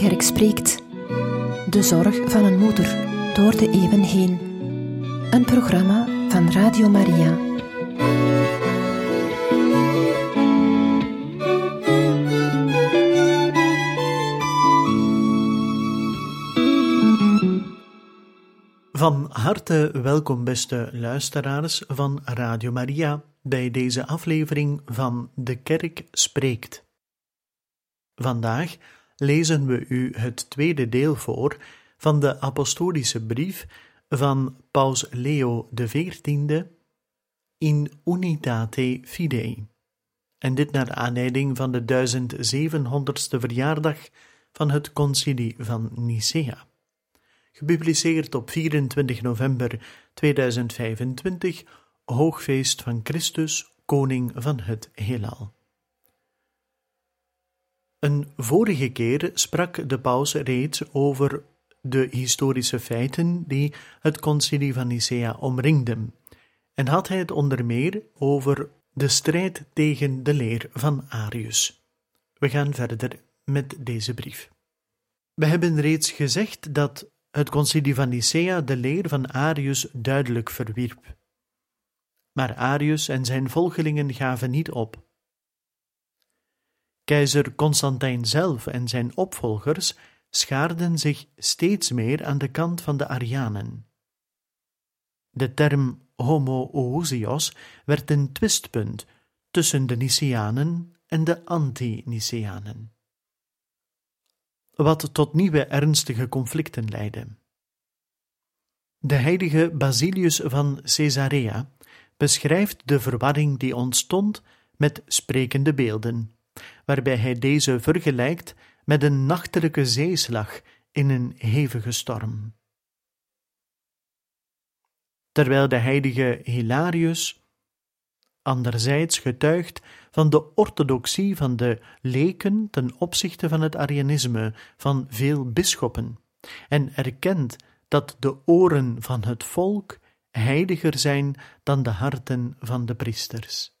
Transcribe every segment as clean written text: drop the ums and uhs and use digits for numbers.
kerk spreekt. De zorg van een moeder door de eeuwen heen. Een programma van Radio Maria. Van harte welkom, beste luisteraars van Radio Maria, bij deze aflevering van De Kerk Spreekt. Vandaag lezen we u het tweede deel voor van de apostolische brief van Paus Leo XIV In Unitate Fidei. En dit naar aanleiding van de 1700ste verjaardag van het Concilie van Nicea. Gepubliceerd op 24 november 2025, hoogfeest van Christus, koning van het heelal. Een vorige keer sprak de paus reeds over de historische feiten die het Concilie van Nicea omringden, en had hij het onder meer over de strijd tegen de leer van Arius. We gaan verder met deze brief. We hebben reeds gezegd dat het Concilie van Nicea de leer van Arius duidelijk verwierp. Maar Arius en zijn volgelingen gaven niet op. Keizer Constantijn zelf en zijn opvolgers schaarden zich steeds meer aan de kant van de Arianen. De term homoousios werd een twistpunt tussen de Niceanen en de anti-Niceanen, wat tot nieuwe ernstige conflicten leidde. De heilige Basilius van Caesarea beschrijft de verwarring die ontstond met sprekende beelden, waarbij hij deze vergelijkt met een nachtelijke zeeslag in een hevige storm. Terwijl de heilige Hilarius anderzijds getuigt van de orthodoxie van de leken ten opzichte van het Arianisme van veel bisschoppen en erkent dat de oren van het volk heiliger zijn dan de harten van de priesters.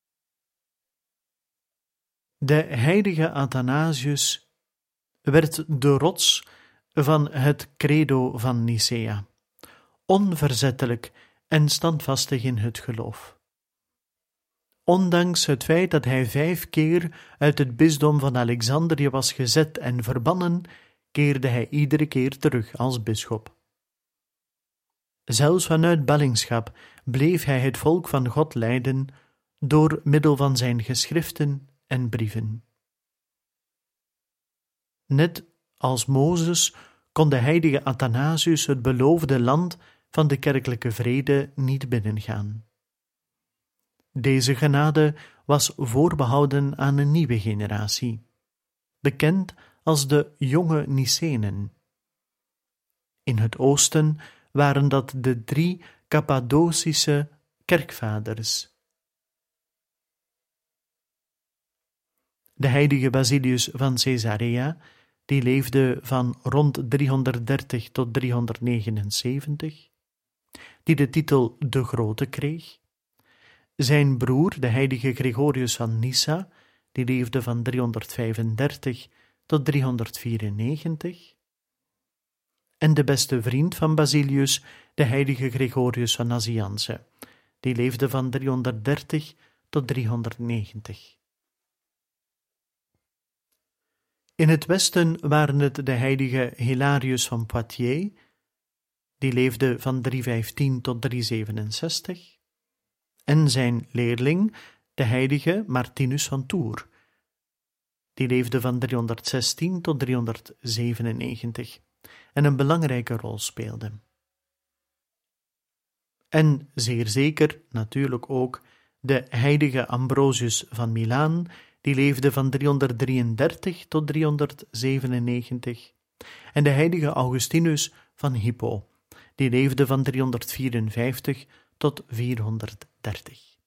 De heilige Athanasius werd de rots van het credo van Nicea, onverzettelijk en standvastig in het geloof. Ondanks het feit dat hij 5 keer uit het bisdom van Alexandrië was gezet en verbannen, keerde hij iedere keer terug als bisschop. Zelfs vanuit ballingschap bleef hij het volk van God leiden door middel van zijn geschriften en brieven. Net als Mozes kon de heilige Athanasius het beloofde land van de kerkelijke vrede niet binnengaan. Deze genade was voorbehouden aan een nieuwe generatie, bekend als de jonge Nicenen. In het oosten waren dat de 3 Cappadocische kerkvaders. De heilige Basilius van Caesarea, die leefde van rond 330 tot 379, die de titel de Grote kreeg. Zijn broer, de heilige Gregorius van Nyssa, die leefde van 335 tot 394. En de beste vriend van Basilius, de heilige Gregorius van Nazianze, die leefde van 330 tot 390. In het westen waren het de heilige Hilarius van Poitiers, die leefde van 315 tot 367, en zijn leerling, de heilige Martinus van Tours, die leefde van 316 tot 397 en een belangrijke rol speelde. En zeer zeker natuurlijk ook de heilige Ambrosius van Milaan, die leefde van 333 tot 397, en de heilige Augustinus van Hippo, die leefde van 354 tot 430.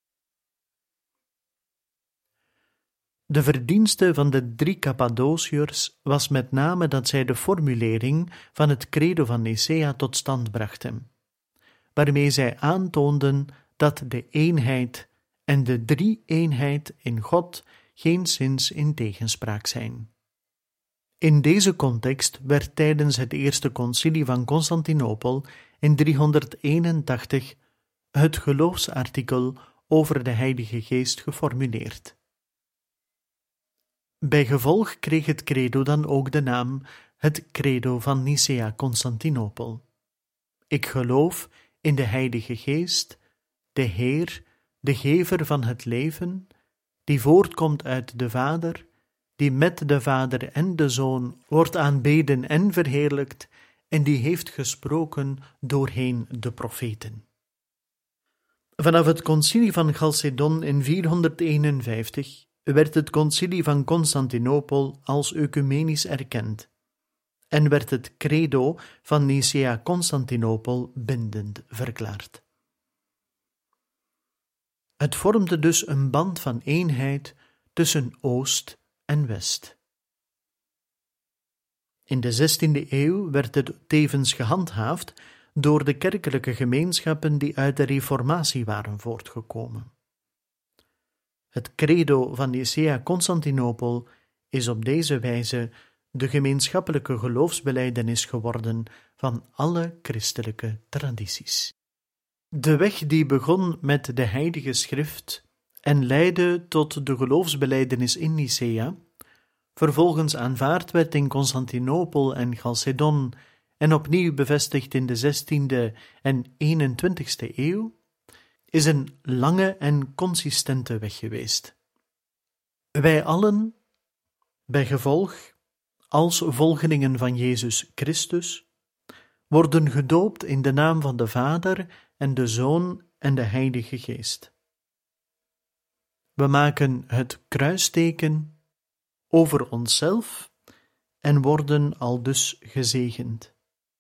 De verdienste van de 3 Cappadociërs was met name dat zij de formulering van het credo van Nicea tot stand brachten, waarmee zij aantoonden dat de eenheid en de drie-eenheid in God geenszins in tegenspraak zijn. In deze context werd tijdens het Eerste Concilie van Constantinopel in 381 het geloofsartikel over de Heilige Geest geformuleerd. Bijgevolg kreeg het credo dan ook de naam het credo van Nicea-Constantinopel. Ik geloof in de Heilige Geest, de Heer, de gever van het leven, die voortkomt uit de Vader, die met de Vader en de Zoon wordt aanbeden en verheerlijkt en die heeft gesproken doorheen de profeten. Vanaf het concilie van Chalcedon in 451 werd het concilie van Constantinopel als ecumenisch erkend en werd het credo van Nicea-Constantinopel bindend verklaard. Het vormde dus een band van eenheid tussen Oost en West. In de 16e eeuw werd het tevens gehandhaafd door de kerkelijke gemeenschappen die uit de Reformatie waren voortgekomen. Het credo van Nicea-Constantinopel is op deze wijze de gemeenschappelijke geloofsbelijdenis geworden van alle christelijke tradities. De weg die begon met de Heilige Schrift en leidde tot de geloofsbelijdenis in Nicea, vervolgens aanvaard werd in Constantinopel en Chalcedon en opnieuw bevestigd in de 16e en 21e eeuw, is een lange en consistente weg geweest. Wij allen, bijgevolg, als volgelingen van Jezus Christus, worden gedoopt in de naam van de Vader en de Zoon en de Heilige Geest. We maken het kruisteken over onszelf en worden aldus gezegend.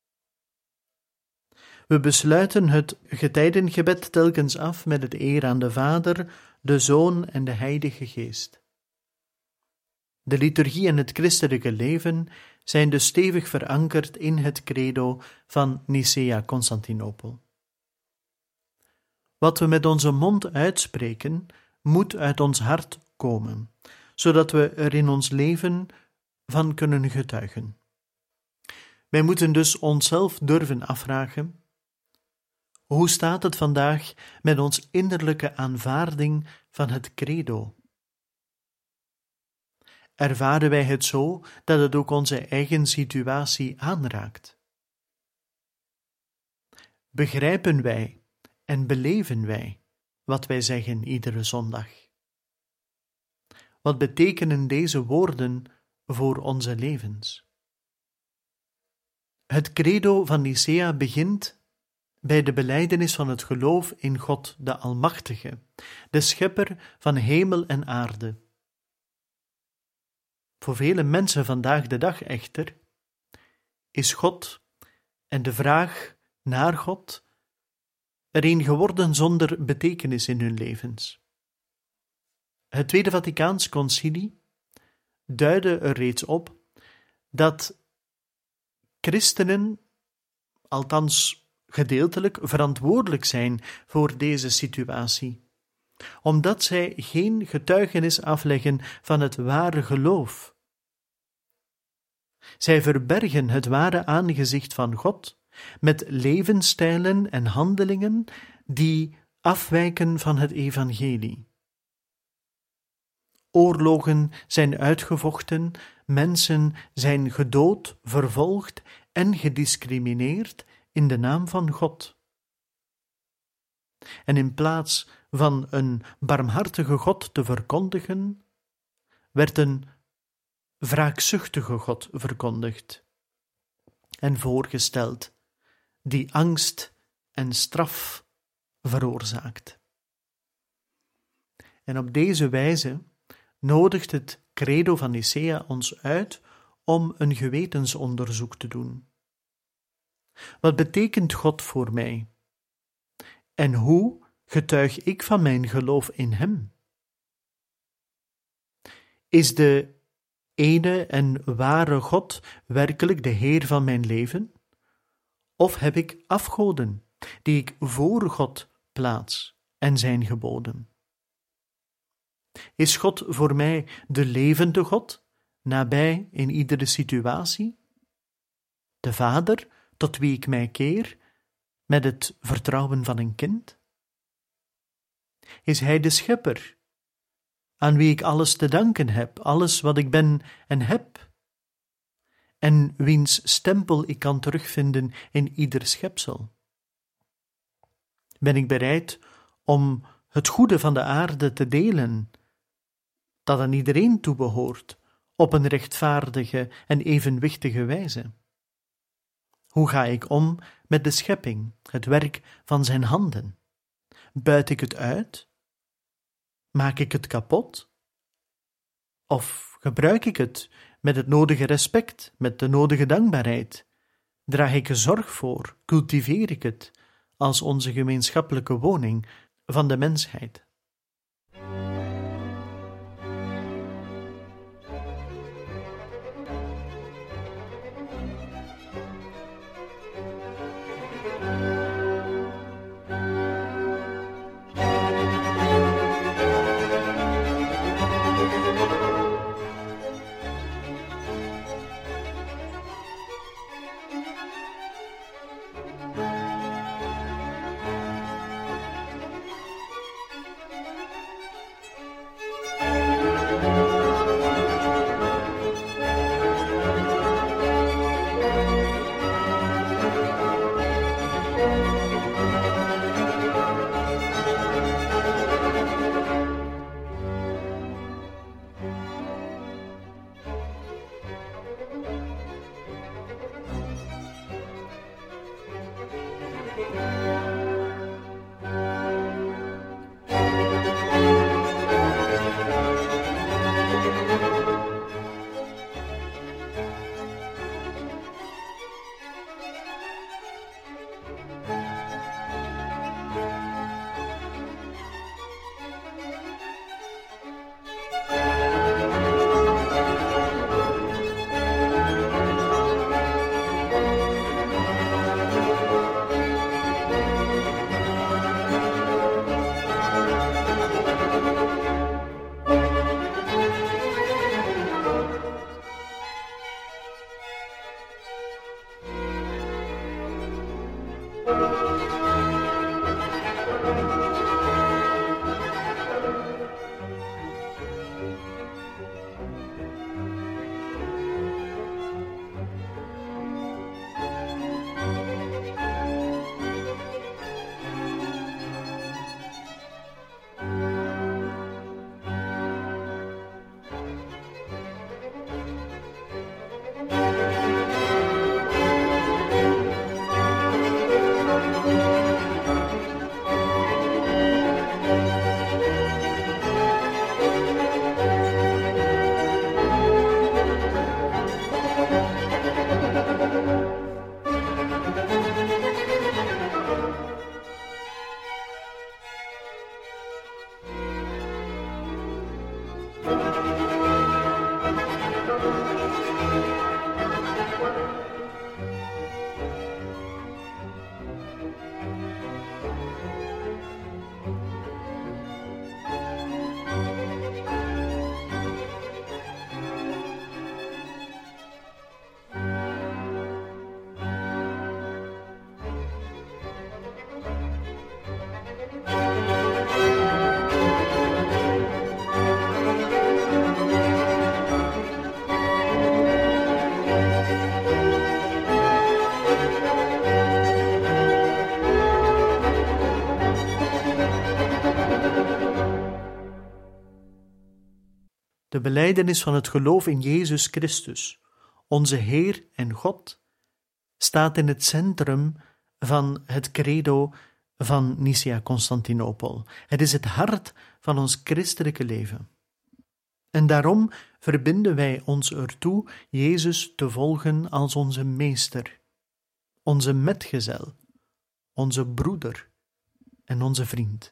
We besluiten het getijdengebed telkens af met het eer aan de Vader, de Zoon en de Heilige Geest. De liturgie en het christelijke leven zijn dus stevig verankerd in het credo van Nicea-Constantinopel. Wat we met onze mond uitspreken, moet uit ons hart komen, zodat we er in ons leven van kunnen getuigen. Wij moeten dus onszelf durven afvragen: hoe staat het vandaag met ons innerlijke aanvaarding van het credo? Ervaren wij het zo dat het ook onze eigen situatie aanraakt? Begrijpen wij en beleven wij wat wij zeggen iedere zondag? Wat betekenen deze woorden voor onze levens? Het credo van Nicea begint bij de belijdenis van het geloof in God de Almachtige, de Schepper van hemel en aarde. Voor vele mensen vandaag de dag echter is God en de vraag naar God er een geworden zonder betekenis in hun levens. Het Tweede Vaticaans Concilie duidde er reeds op dat christenen, althans gedeeltelijk, verantwoordelijk zijn voor deze situatie, omdat zij geen getuigenis afleggen van het ware geloof. Zij verbergen het ware aangezicht van God met levensstijlen en handelingen die afwijken van het evangelie. Oorlogen zijn uitgevochten, mensen zijn gedood, vervolgd en gediscrimineerd in de naam van God. En in plaats van een barmhartige God te verkondigen, werd een wraakzuchtige God verkondigd en voorgesteld, die angst en straf veroorzaakt. En op deze wijze nodigt het credo van Nicea ons uit om een gewetensonderzoek te doen. Wat betekent God voor mij? En hoe getuig ik van mijn geloof in Hem? Is de ene en ware God werkelijk de Heer van mijn leven? Of heb ik afgoden die ik voor God plaats en zijn geboden? Is God voor mij de levende God, nabij in iedere situatie? De Vader, tot wie ik mij keer, met het vertrouwen van een kind? Is Hij de Schepper, aan wie ik alles te danken heb, alles wat ik ben en heb, en wiens stempel ik kan terugvinden in ieder schepsel? Ben ik bereid om het goede van de aarde te delen, dat aan iedereen toebehoort, op een rechtvaardige en evenwichtige wijze? Hoe ga ik om met de schepping, het werk van zijn handen? Buit ik het uit? Maak ik het kapot? Of gebruik ik het met het nodige respect, met de nodige dankbaarheid? Draag ik er zorg voor? Cultiveer ik het als onze gemeenschappelijke woning van de mensheid? De belijdenis van het geloof in Jezus Christus, onze Heer en God, staat in het centrum van het credo van Nicea-Constantinopel. Het is het hart van ons christelijke leven. En daarom verbinden wij ons ertoe Jezus te volgen als onze meester, onze metgezel, onze broeder en onze vriend.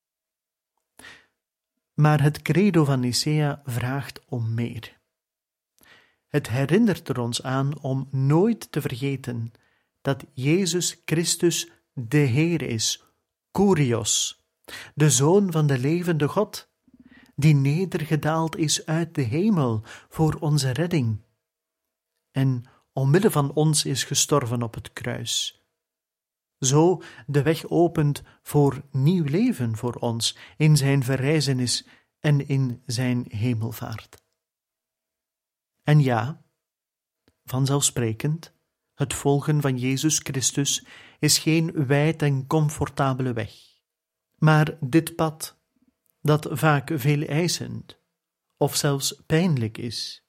Maar het credo van Nicea vraagt om meer. Het herinnert er ons aan om nooit te vergeten dat Jezus Christus de Heer is, Kurios, de Zoon van de levende God, die nedergedaald is uit de hemel voor onze redding en omwille van ons is gestorven op het kruis. Zo de weg opent voor nieuw leven voor ons in zijn verrijzenis en in zijn hemelvaart. En ja, vanzelfsprekend, het volgen van Jezus Christus is geen wijd en comfortabele weg. Maar dit pad, dat vaak veel eisend of zelfs pijnlijk is,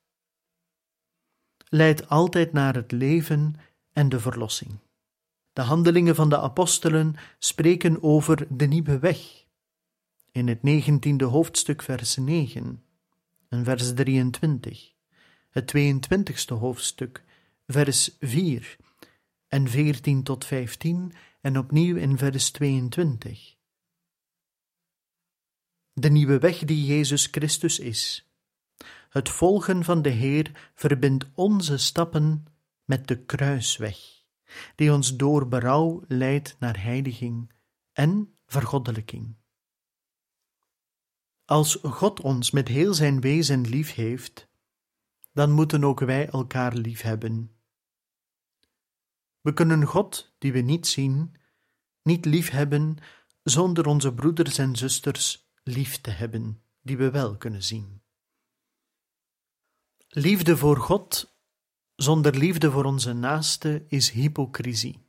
leidt altijd naar het leven en de verlossing. De handelingen van de apostelen spreken over de nieuwe weg. In het 19e hoofdstuk vers 9 en vers 23, het 22e hoofdstuk vers 4 en 14 tot 15 en opnieuw in vers 22. De nieuwe weg die Jezus Christus is. Het volgen van de Heer verbindt onze stappen met de kruisweg, die ons door berouw leidt naar heiliging en vergoddelijking. Als God ons met heel zijn wezen lief heeft, dan moeten ook wij elkaar lief hebben. We kunnen God, die we niet zien, niet lief hebben zonder onze broeders en zusters lief te hebben, die we wel kunnen zien. Liefde voor God zonder liefde voor onze naaste is hypocrisie.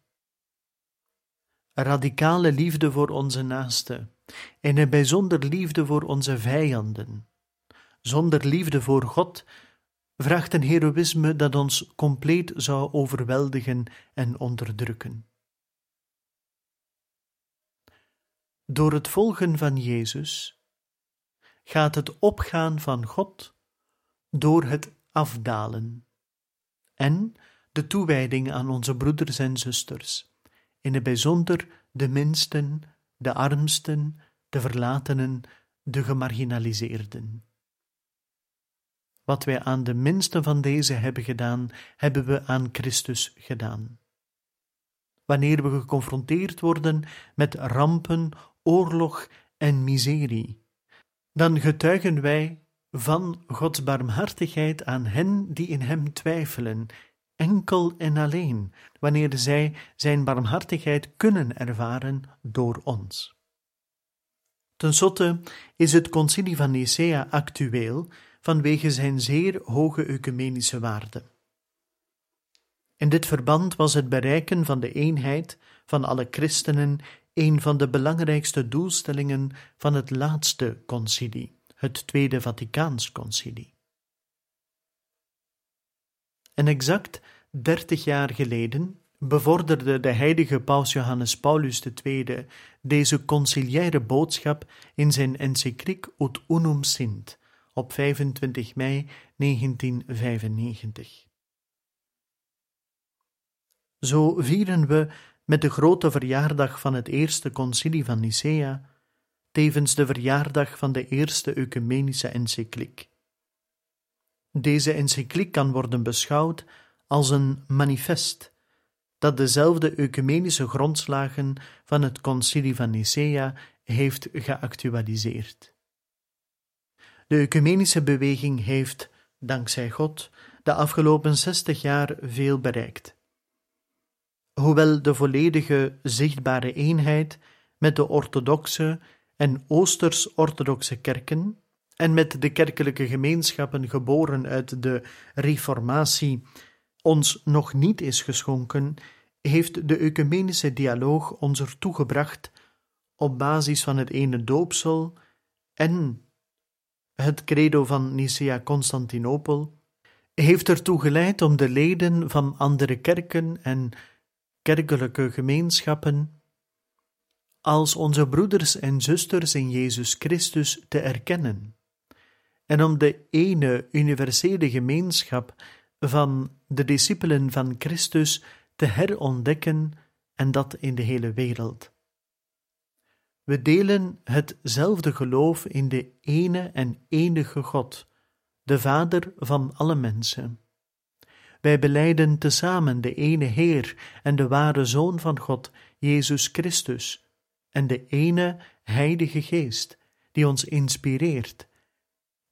Radicale liefde voor onze naaste en een bijzonder liefde voor onze vijanden, zonder liefde voor God, vraagt een heroïsme dat ons compleet zou overweldigen en onderdrukken. Door het volgen van Jezus gaat het opgaan van God door het afdalen en de toewijding aan onze broeders en zusters, in het bijzonder de minsten, de armsten, de verlatenen, de gemarginaliseerden. Wat wij aan de minsten van deze hebben gedaan, hebben we aan Christus gedaan. Wanneer we geconfronteerd worden met rampen, oorlog en miserie, dan getuigen wij van Gods barmhartigheid aan hen die in hem twijfelen, enkel en alleen wanneer zij zijn barmhartigheid kunnen ervaren door ons. Ten slotte is het concilie van Nicea actueel vanwege zijn zeer hoge ecumenische waarde. In dit verband was het bereiken van de eenheid van alle christenen een van de belangrijkste doelstellingen van het laatste concilie, het Tweede Vaticaans Concilie. En exact 30 jaar geleden bevorderde de heilige paus Johannes Paulus II deze conciliaire boodschap in zijn encycliek Ut Unum Sint op 25 mei 1995. Zo vieren we met de grote verjaardag van het eerste concilie van Nicea tevens de verjaardag van de eerste ecumenische encycliek. Deze encycliek kan worden beschouwd als een manifest dat dezelfde ecumenische grondslagen van het concilie van Nicea heeft geactualiseerd. De ecumenische beweging heeft, dankzij God, de afgelopen 60 jaar veel bereikt. Hoewel de volledige zichtbare eenheid met de orthodoxe en Oosters-orthodoxe kerken en met de kerkelijke gemeenschappen geboren uit de Reformatie ons nog niet is geschonken, heeft de ecumenische dialoog ons ertoe gebracht, op basis van het ene doopsel en het credo van Nicea-Constantinopel, heeft ertoe geleid om de leden van andere kerken en kerkelijke gemeenschappen als onze broeders en zusters in Jezus Christus te erkennen en om de ene universele gemeenschap van de discipelen van Christus te herontdekken en dat in de hele wereld. We delen hetzelfde geloof in de ene en enige God, de Vader van alle mensen. Wij belijden tezamen de ene Heer en de ware Zoon van God, Jezus Christus, en de ene Heilige Geest, die ons inspireert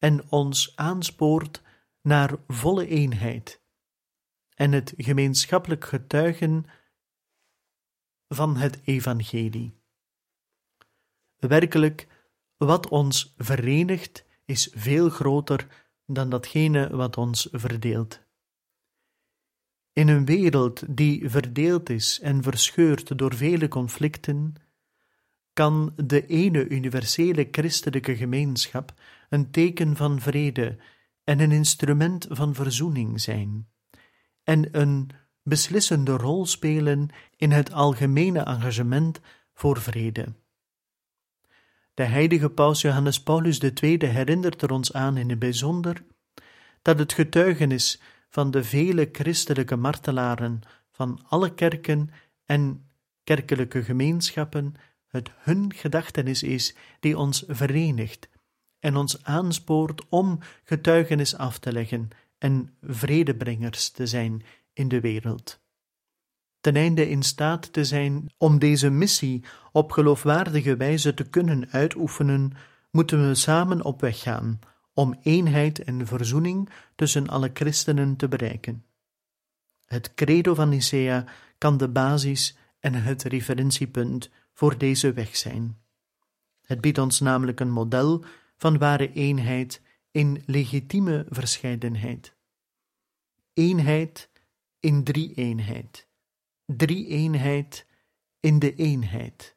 en ons aanspoort naar volle eenheid en het gemeenschappelijk getuigen van het evangelie. Werkelijk, wat ons verenigt is veel groter dan datgene wat ons verdeelt. In een wereld die verdeeld is en verscheurd door vele conflicten, kan de ene universele christelijke gemeenschap een teken van vrede en een instrument van verzoening zijn, en een beslissende rol spelen in het algemene engagement voor vrede. De heilige paus Johannes Paulus II herinnert er ons aan in het bijzonder dat het getuigenis van de vele christelijke martelaren van alle kerken en kerkelijke gemeenschappen het hun gedachtenis is die ons verenigt en ons aanspoort om getuigenis af te leggen en vredebrengers te zijn in de wereld. Ten einde in staat te zijn om deze missie op geloofwaardige wijze te kunnen uitoefenen, moeten we samen op weg gaan om eenheid en verzoening tussen alle christenen te bereiken. Het credo van Nicea kan de basis en het referentiepunt voor deze weg zijn. Het biedt ons namelijk een model van ware eenheid in legitieme verscheidenheid. Eenheid in drie-eenheid. Drie-eenheid in de eenheid.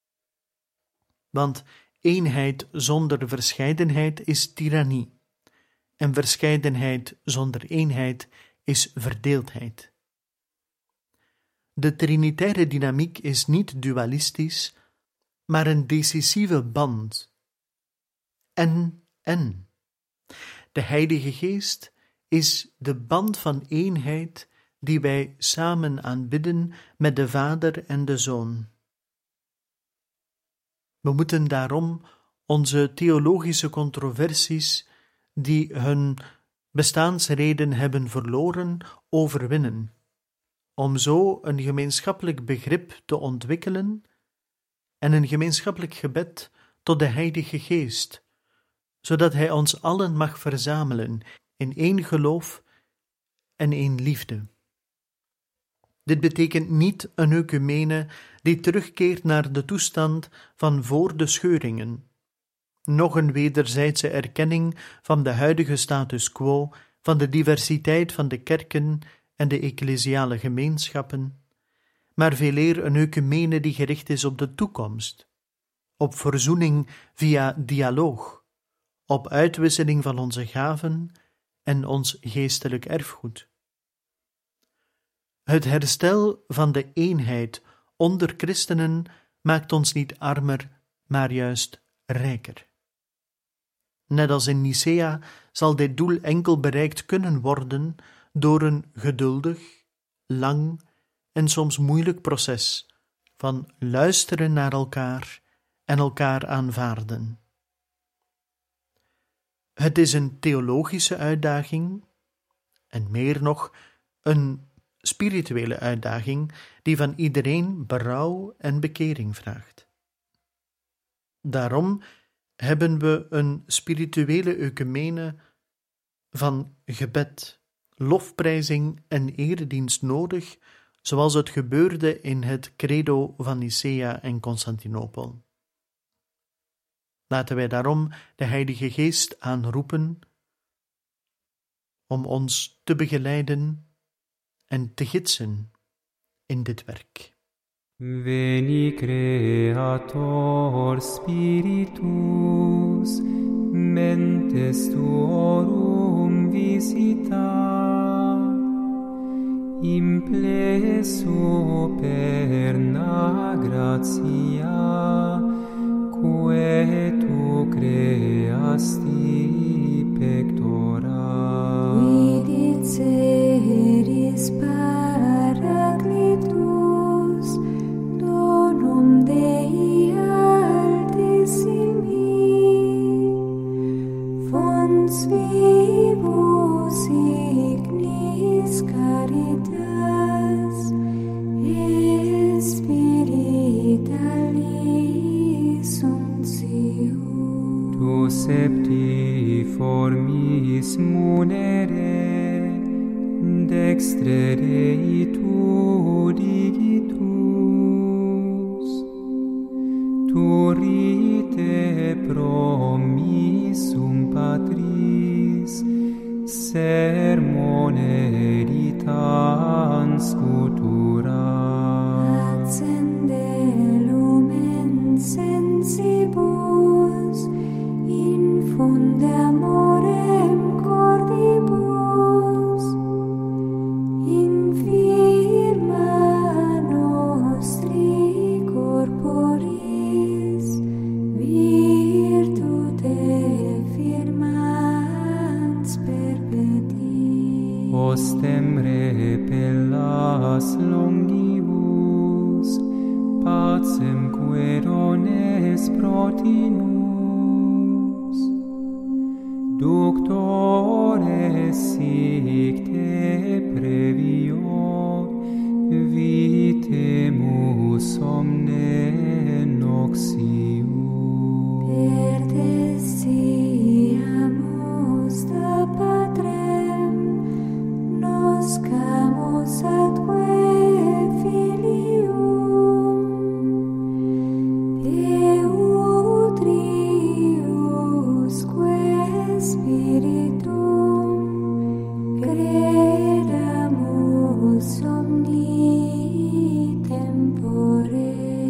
Want eenheid zonder verscheidenheid is tirannie, en verscheidenheid zonder eenheid is verdeeldheid. De trinitaire dynamiek is niet dualistisch, maar een decisieve band. En. De Heilige Geest is de band van eenheid die wij samen aanbidden met de Vader en de Zoon. We moeten daarom onze theologische controversies, die hun bestaansreden hebben verloren, overwinnen, om zo een gemeenschappelijk begrip te ontwikkelen en een gemeenschappelijk gebed tot de Heilige Geest, zodat Hij ons allen mag verzamelen in één geloof en één liefde. Dit betekent niet een ecumene die terugkeert naar de toestand van voor de scheuringen, noch een wederzijdse erkenning van de huidige status quo, van de diversiteit van de kerken en de ecclesiale gemeenschappen, maar veeleer een ecumene die gericht is op de toekomst, op verzoening via dialoog, op uitwisseling van onze gaven en ons geestelijk erfgoed. Het herstel van de eenheid onder christenen maakt ons niet armer, maar juist rijker. Net als in Nicea zal dit doel enkel bereikt kunnen worden door een geduldig, lang en soms moeilijk proces van luisteren naar elkaar en elkaar aanvaarden. Het is een theologische uitdaging en meer nog een spirituele uitdaging die van iedereen berouw en bekering vraagt. Daarom hebben we een spirituele ecumene van gebed, lofprijzing en eredienst nodig, zoals het gebeurde in het credo van Nicea en Constantinopel. Laten wij daarom de Heilige Geest aanroepen om ons te begeleiden en te gidsen in dit werk. Veni Creator Spiritus, mentes tuorum visita, implesso perna gratia, quae tu creasti pectora. Vidit seris Paracletus, donum Dei altissimi, fons vivus ignis caritas, et spiritualis unctio. Tu septi formis munere, dextre Dei tu digitus, turite promissum Patris, sermone editans futura. Accende lumen sensibus, infunde amorem cordibus, infirma nostri corporis, virtute firmans perpeti. Ostem repellas longibus, pacem querones protinus, ductores sic te previo, vitemus omne noxium. Pertestiamus da Patrem, noscamus atque filium, Peutriusque Spiritum, credamus omni tempore.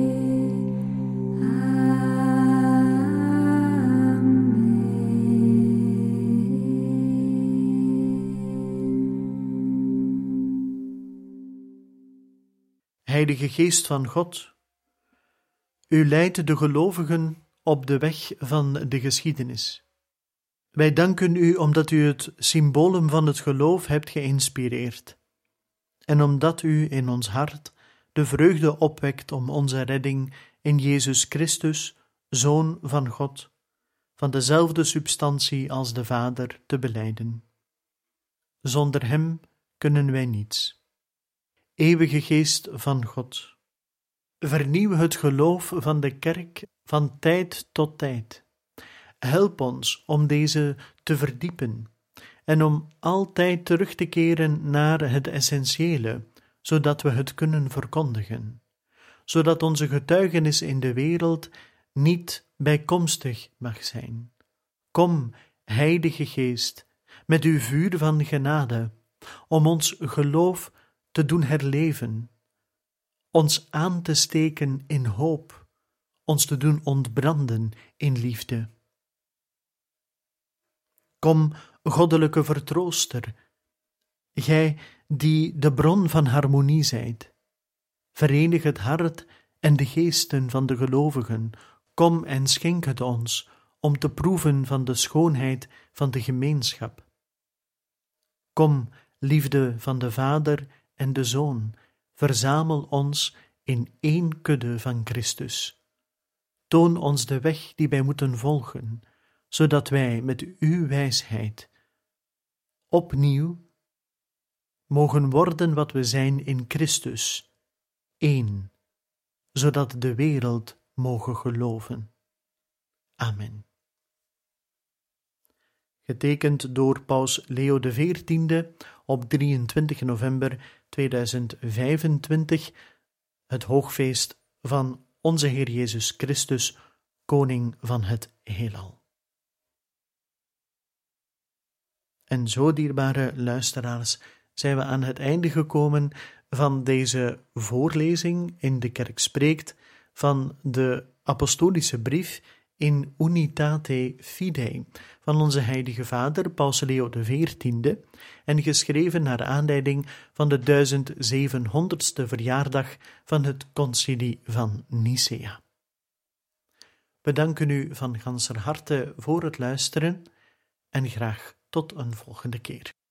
Heilige Geest van God, u leidt de gelovigen op de weg van de geschiedenis. Wij danken u omdat u het symbolen van het geloof hebt geïnspireerd en omdat u in ons hart de vreugde opwekt om onze redding in Jezus Christus, Zoon van God, van dezelfde substantie als de Vader, te belijden. Zonder hem kunnen wij niets. Eeuwige Geest van God, vernieuw het geloof van de kerk van tijd tot tijd. Help ons om deze te verdiepen en om altijd terug te keren naar het essentiële, zodat we het kunnen verkondigen, zodat onze getuigenis in de wereld niet bijkomstig mag zijn. Kom, Heilige Geest, met uw vuur van genade, om ons geloof te doen herleven, ons aan te steken in hoop, ons te doen ontbranden in liefde. Kom, goddelijke vertrooster, gij die de bron van harmonie zijt, verenig het hart en de geesten van de gelovigen, kom en schenk het ons, om te proeven van de schoonheid van de gemeenschap. Kom, liefde van de Vader en de Zoon, verzamel ons in één kudde van Christus. Toon ons de weg die wij moeten volgen, zodat wij met uw wijsheid opnieuw mogen worden wat we zijn in Christus, één, zodat de wereld mogen geloven. Amen. Getekend door Paus Leo XIV op 23 november 2025, het hoogfeest van onze Heer Jezus Christus, Koning van het heelal. En zo, dierbare luisteraars, zijn we aan het einde gekomen van deze voorlezing in De Kerk Spreekt van de apostolische brief in Unitate Fidei van onze heilige vader Paus Leo XIV en geschreven naar aanleiding van de 1700ste verjaardag van het concilie van Nicea. We danken u van ganser harte voor het luisteren en graag tot een volgende keer.